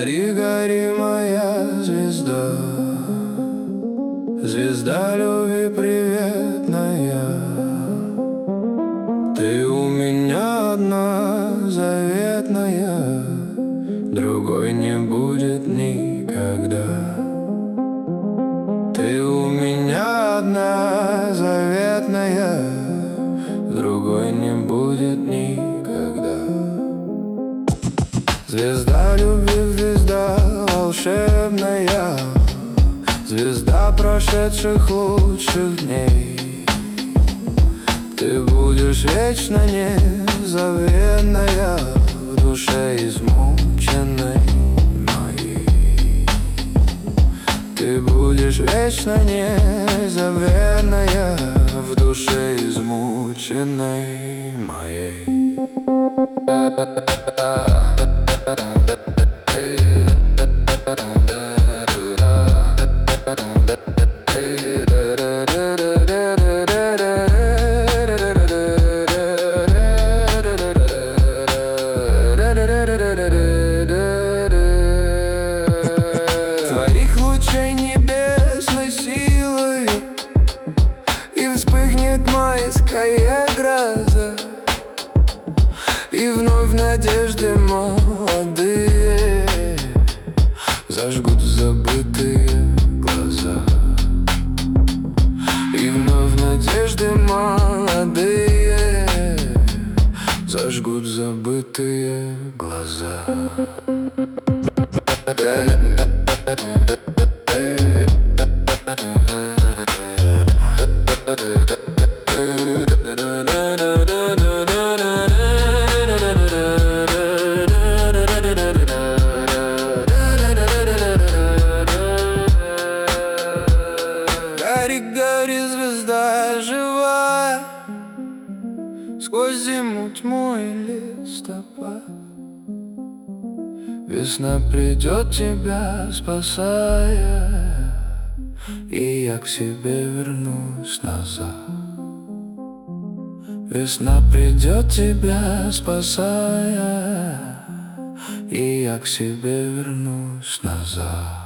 Гори, гори, моя звезда, звезда любви приветная. Ты у меня одна заветная, другой не будет никогда. Ты у меня одна заветная, другой не будет никогда. Звезда любви, звезда волшебная, звезда прошедших лучших дней. Ты будешь вечно незабвенная в душе измученной моей. Ты будешь вечно незабвенная в душе измученной моей. Твоих лучей небесной силой и вспыхнет майская гроза, и вновь надежды молодые зажгут забытые глаза. И вновь надежды молодые зажгут забытые глаза. Гори, гори, звезда живая, сквозь зиму, тьму и листопад. Весна придет, тебя спасая, и я к себе вернусь назад. Весна придет, тебя спасая, и я к себе вернусь назад.